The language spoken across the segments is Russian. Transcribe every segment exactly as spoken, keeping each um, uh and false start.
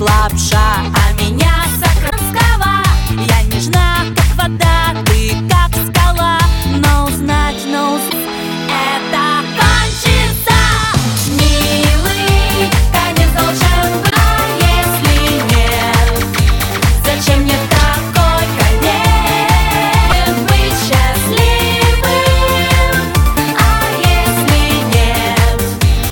лапша, а меня Сократского. Я нежна, как вода, ты как скала, но узнать, но узнать это кончится. Милый, конец должен быть, а если нет, зачем мне такой конец? Быть счастливым, а если нет?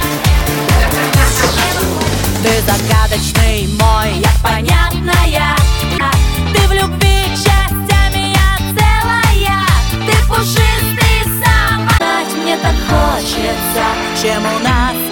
Ты загадочный мой, я понятная. Ты в любви частями я целая. Ты пушистый сам. Знать мне так хочется, чем у нас